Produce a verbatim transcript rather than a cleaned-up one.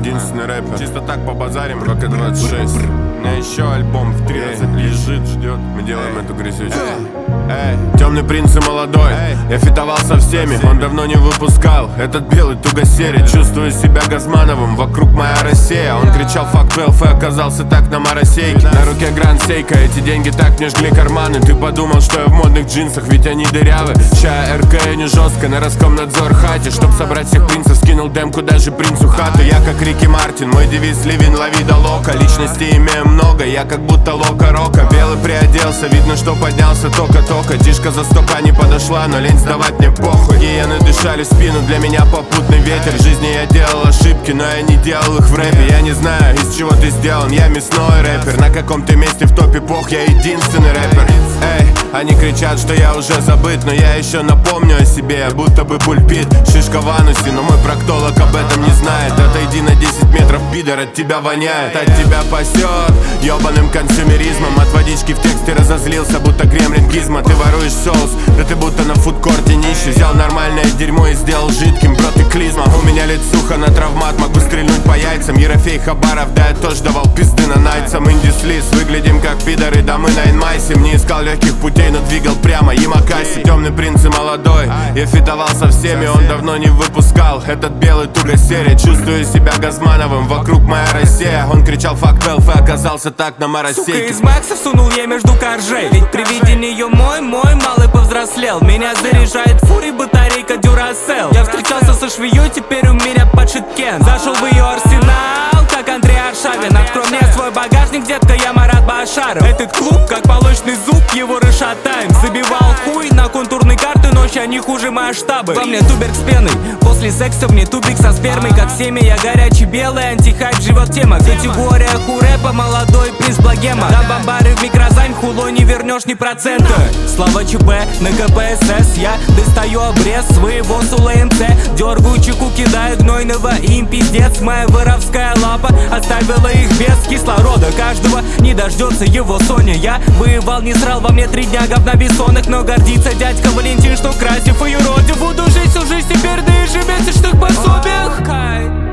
единственный рэпер. Чисто так побазарим, Рока двадцать шесть. У меня еще альбом в тридцать лежит, ждет. Мы делаем эту грязючку. Эй, темный принц и молодой, я фитовал со всеми, он давно не выпускал этот белый тугосерий. Чувствую себя Газмановым, вокруг моя Россия. Он кричал fuck twelve и оказался так на моросейке. На руке Гранд Сейка, эти деньги так мне жгли карманы. Ты подумал, что я в модных джинсах, ведь они дырявы. Ща РК не жестко, на Роскомнадзор хате. Чтоб собрать всех принцев, скинул демку даже принцу хату. Я как Рики Мартин, мой девиз ливень лови да лока. Личности имею много, я как будто Лока Рока. Белый приоделся, видно, что поднялся только-только. Тишка за стока не подошла, но лень сдавать мне похуй. Гиены дышали в спину, для меня попутный ветер. В жизни я делал ошибки, но я не делал их в рэпе. Я не знаю, из чего ты сделан, я мясной рэпер. На каком-то месте в топе пох, я единственный рэпер. Эй, они кричат, что я уже забыт, но я еще напомню о себе, будто бы пульпит. Шишка в анусе, но мой проктолог об этом не знает. Отойди на десять метров, пидор, от тебя воняет. От тебя пасет ебаным консюмеризмом. От водички в тексте разозлился, будто гремлин Гизмо. Ты воруешь соус, да ты будто на фудкорте нищий. Взял нормальное дерьмо и сделал жидким, бро, ты клизма. У меня лицуха на травмат, могу стрельнуть по яйцам. Ерофей Хабаров, да я тоже давал пизды на найцам. Индислиз, выглядим как пидоры, да мы на инмайсе. Не искал легких путей, но двигал прямо, Ямакаси. Темный принц и молодой, я фитовал со всеми, он давно не выпускал этот белый тугосерий. Чувствую себя Газмановым, вокруг моя Россия. Он кричал fuck twelve и оказался так на моросейке. Сука из Макса сунул я между коржей, ведь при виде нее мой, мой малый повзрослел. Меня заряжает фури, батарейка Дюрасел. Я встречался со швеей, теперь у меня подшит Кен. Зашел в ее арсенал, как Андрей Аршавин. Открой мне свой багажник, детка, я Марат Башаров. Этот клуб, как молочный зуб, его расшатаем. Забивал хуй на контурные карты, но ща не хуже масштабы. Во мне туберг с пеной, после секса мне тубик со спермой. Как семя, я горячий белый, антихайп живет тема. Категория хурэпа, молодой принц Благема. Да бомбары в микрозайм, хулой не вернешь ни процента. Слава ЧП на КПСС, я достаю обрез своего Сула МЦ. Дергаю чеку, кидаю гнойного, им пиздец. Моя воровская лапа оставила их без кислорода. Каждого не дождется его Соня. Я воевал, не срал, во мне три дня говна бессонок. Но гордится дядька Валентин, что красив и уродив. Буду жить всю жизнь теперь на ежемесячных пособиях.